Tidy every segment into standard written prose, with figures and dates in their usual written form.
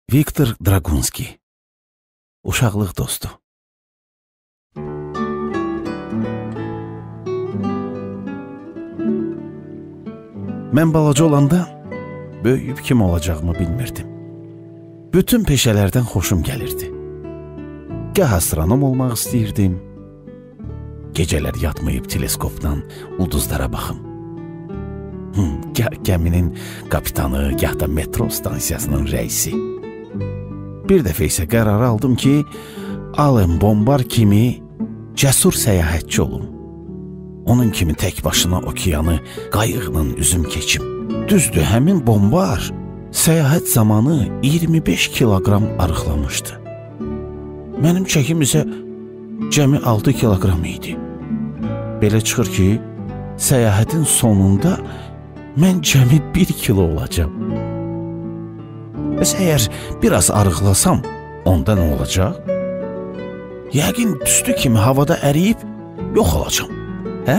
Viktor Dragunski. Uşaqlıq dostu. Mən balaca olanda böyüyüb kim olacağımı bilmirdim. Bütün peşələrdən xoşum gəlirdi. Gah astronom olmaq istəyirdim, gecələr yatmayıb teleskopdan ulduzlara baxım. Gah gəminin kapitanı, gah da metro stansiyasının rəisi. Bir dəfə isə qərar aldım ki, Allen Bombard kimi cəsur səyahətçi olum. Onun kimi tək başına okeanı qayıqla üzüm keçim. Düzdür, həmin Bombard səyahət zamanı 25 kiloqram arıqlamışdı. Mənim çəkim isə cəmi 6 kiloqram idi. Belə çıxır ki, səyahətin sonunda mən cəmi 1 kilo olacam. Bəs əgər biraz arıqlasam, onda nə olacaq? Yəqin tüstü kimi havada əriyib yox olacam. Hə?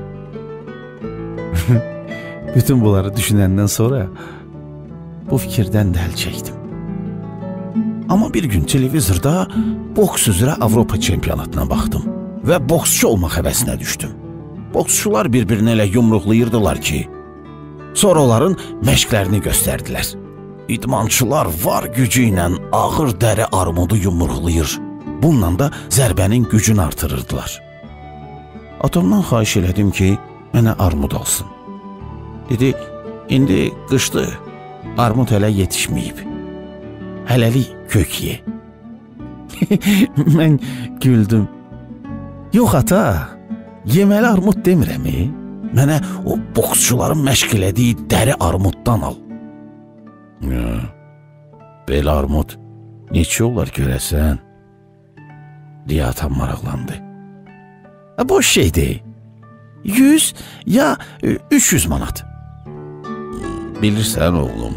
Bütün bunları düşünəndən sonra bu fikirdən də əl çəkdim. Amma bir gün televizorda boks üzrə Avropa çempionatına baxdım və boksçu olmaq həvəsinə düşdüm. Boksçular bir-birini elə yumruqlayırdılar ki, sonra onların məşqlərini göstərdilər. İdmançılar var gücü ilə ağır dəri armudu yumruqlayır. Bununla da zərbənin gücünü artırırdılar. Atamdan xahiş elədim ki, mənə armud alsın. Dedi, indi qışdır, armud hələ yetişməyib. Hələlik kök ye. Mən güldüm. Yox ata, yeməli armud demirəm. Mənə o boksçuların məşq elədiyi dəri armuddan al. Belə armud neçə olar görəsən? Deyə atam maraqlandı. Boş şeydir. 100 ya 300 manat. Bilirsən oğlum,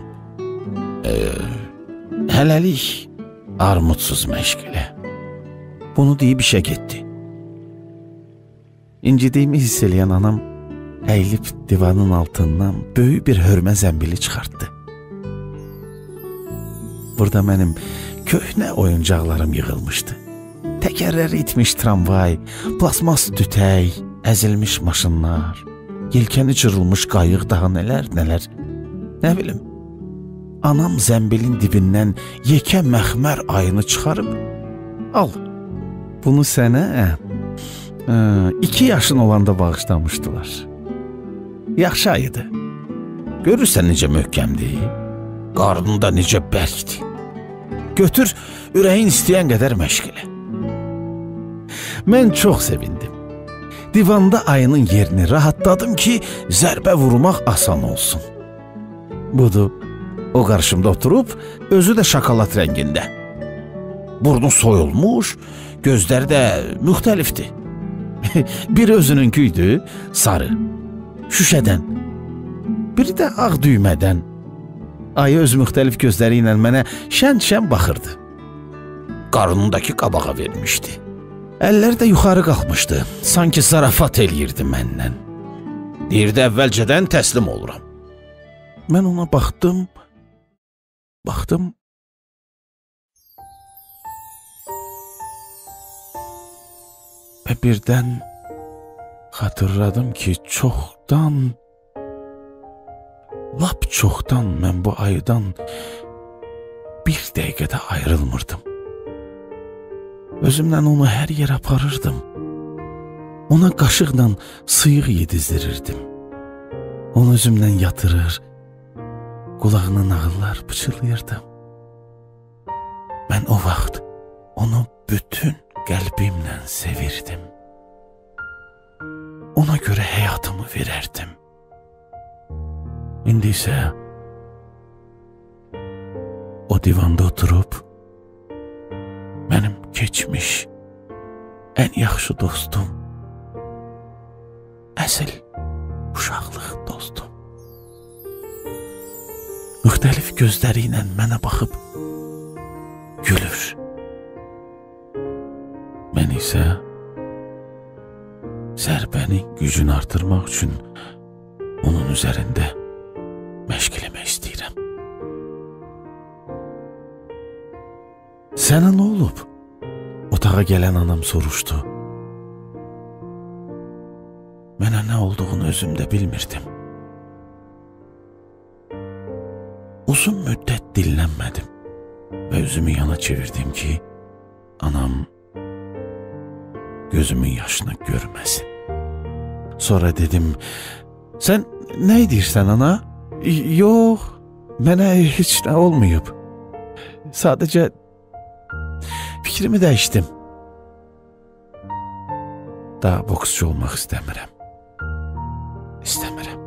hələlik armudsuz məşq elə. Bunu deyib işə getdi. İncidiyimi hiss eləyən anam əyilib divanın altından böyük bir hörmə zəmbili çıxartdı. Burada mənim köhnə oyuncaqlarım yığılmışdı. Təkərləri itmiş tramvay, plasmas dütək, əzilmiş maşınlar, yelkəni cırılmış qayıq, daha nələr. Nə bilim, anam zəmbilin dibindən yekə məxmər ayını çıxarıb, al, bunu sənə 2 yaşın olanda bağışlamışdılar. Yaxşı ayıdır. Görürsən necə möhkəmdir, qarnında necə bərkdir. Götür, ürəyin istəyən qədər məşq elə. Mən çox sevindim. Divanda ayının yerini rahatladım ki, zərbə vurmaq asan olsun. Budur, o qarşımda oturub, özü də şokolad rəngində. Burnu soyulmuş, gözləri də müxtəlifdir. Biri özününküydü, sarı, şüşədən. Biri də ağ düymədən. Ayı öz müxtəlif gözləri ilə mənə şən-şən baxırdı. Qarnındakı qabağa vermişdi. Əlləri də yuxarı qalxmışdı, sanki zarafat eləyirdi məndən. Deyirdi, əvvəlcədən təslim oluram. Mən ona baxdım. Və birdən xatırladım ki, lap çoxdan mən bu ayıdan bir dəqiqədə ayrılmırdım. Özümlə onu hər yerə aparırdım. Ona qaşıqla sıyıq yedizdirirdim. Onu özümlə yatırır, qulağına nağıllar pıçılayırdım. Mən o vaxt onu bütün qəlbimlə sevirdim. Ona görə həyatımı verərdim. İndi isə o divanda oturub mənim keçmiş ən yaxşı dostum, əsl uşaqlıq dostum. Müxtəlif gözləri ilə mənə baxıb gülür. Mən isə zərbənin gücünü artırmaq üçün onun üzərində məşq eləmək istəyirəm. Sənə nə olub? Otağa gələn anam soruşdu. Mənə nə olduğunu özüm də bilmirdim. Uzun müddət dillənmədim və üzümü yana çevirdim ki, anam gözümün yaşını görməsin. Sonra dedim, sən nə edirsən ana? Yox, mənə heç nə olmayıb. Sadəcə fikrimi dəyişdim. Daha boksçu olmaq istəmirəm. İstəmirəm.